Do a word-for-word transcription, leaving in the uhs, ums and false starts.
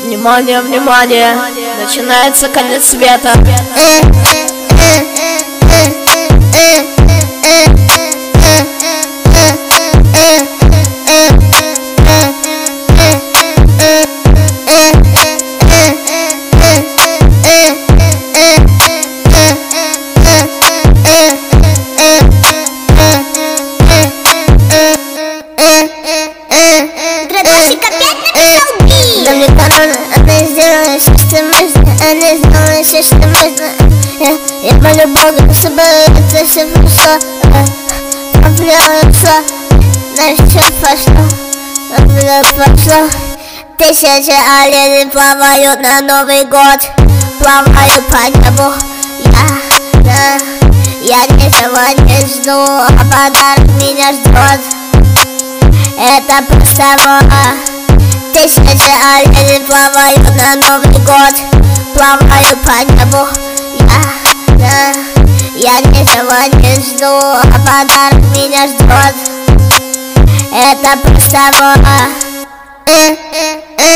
Внимание, внимание, начинается конец света. Да мне корона, она сделала все, что можно. Она сделала все, что можно. Я, я молю Бога, чтобы это все прошло. Поплело, на все пошло. Поплело, пошло. Тысячи оленей плавают на Новый год. Плаваю по небу. Я, я, я ничего не жду, а подарок меня ждет. Это просто вот. Тысячи оленей плавают на Новый год. Плаваю по небу. Я, я, я ничего не жду, а подарок меня ждет. Это просто вот.